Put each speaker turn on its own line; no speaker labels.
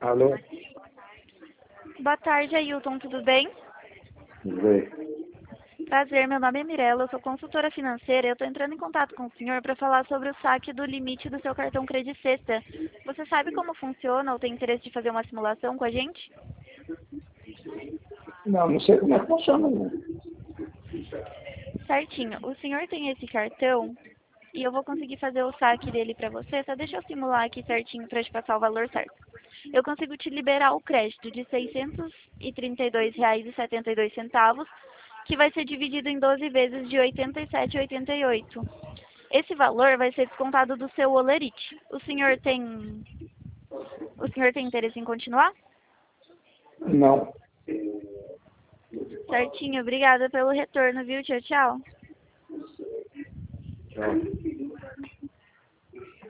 Alô?
Boa tarde, Ailton, tudo bem?
Tudo bem?
Prazer, meu nome é Mirella, eu sou consultora financeira e eu estou entrando em contato com o senhor para falar sobre o saque do limite do seu cartão Credit Sexta. Você sabe como funciona ou tem interesse de fazer uma simulação com a gente?
Não sei como é que funciona, não.
Certinho, o senhor tem esse cartão e eu vou conseguir fazer o saque dele para você, só deixa eu simular aqui certinho para te passar o valor certo. Eu consigo te liberar o crédito de R$ 632,72, que vai ser dividido em 12 vezes de R$ 87,88. Esse valor vai ser descontado do seu holerite. O senhor tem interesse em continuar?
Não.
Certinho, obrigada pelo retorno, viu? Tchau, tchau.
Tchau.